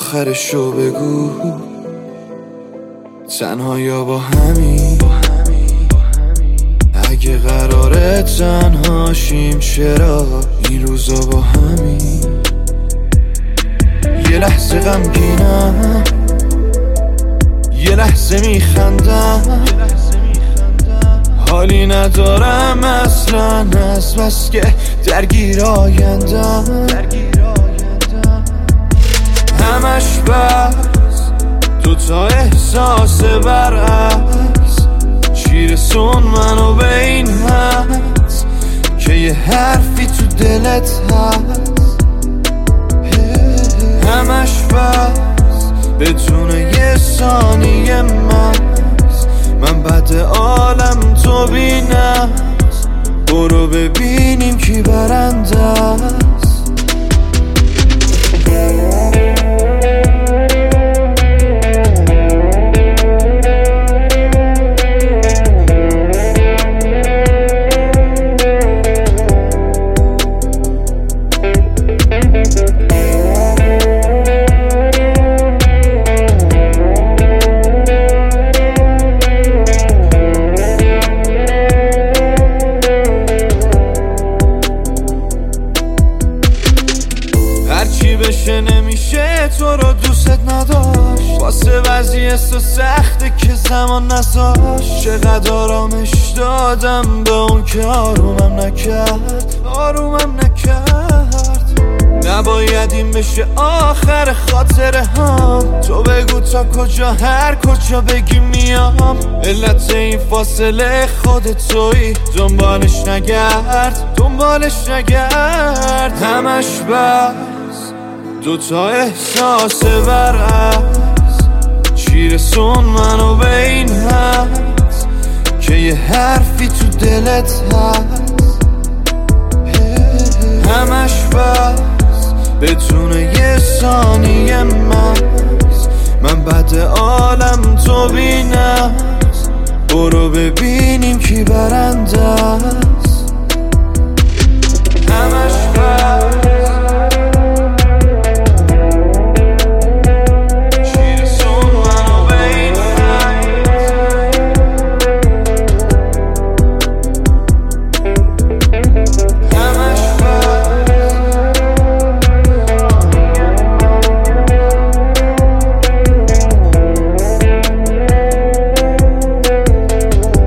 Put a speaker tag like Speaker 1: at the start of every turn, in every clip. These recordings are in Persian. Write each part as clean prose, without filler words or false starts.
Speaker 1: آخرشو بگو، تنها یا با همین. اگه قراره تنهاشیم چرا این روزا با همین. یه لحظه غمگینم، یه لحظه میخندم، حالی ندارم اصلا از بس که درگیر آیندم. همش بس دوتا احساس برعکس، چی رسون منو به این حد که یه حرفی تو دلت هست. همش بس بدون یه ثانیه من بعد عالم تو بینم. برو ببینیم کی برنده است. هرچی بشه نمیشه تو رو دوست نداشت، واسه وضعیت سخته که زمان نذاشت. چقدر آرامش دادم به اون که آرومم نکرد. نباید این بشه آخر خاطره هم. تو بگو تا کجا، هر کجا بگی میام. علت این فاصله خودت تویی، دنبالش نگرد. همش بس دوتا احساس برعکس، چی رسون منو به این حد که یه حرفی تو دلت هست. همش بس بدون یه ثانیه من بعد عالم تو بینم. برو ببینیم کی برنده است. همش بس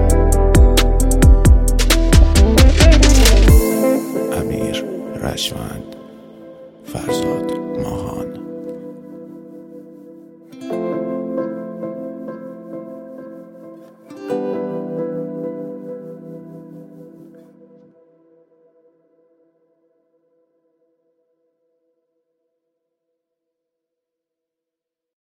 Speaker 2: رشمن.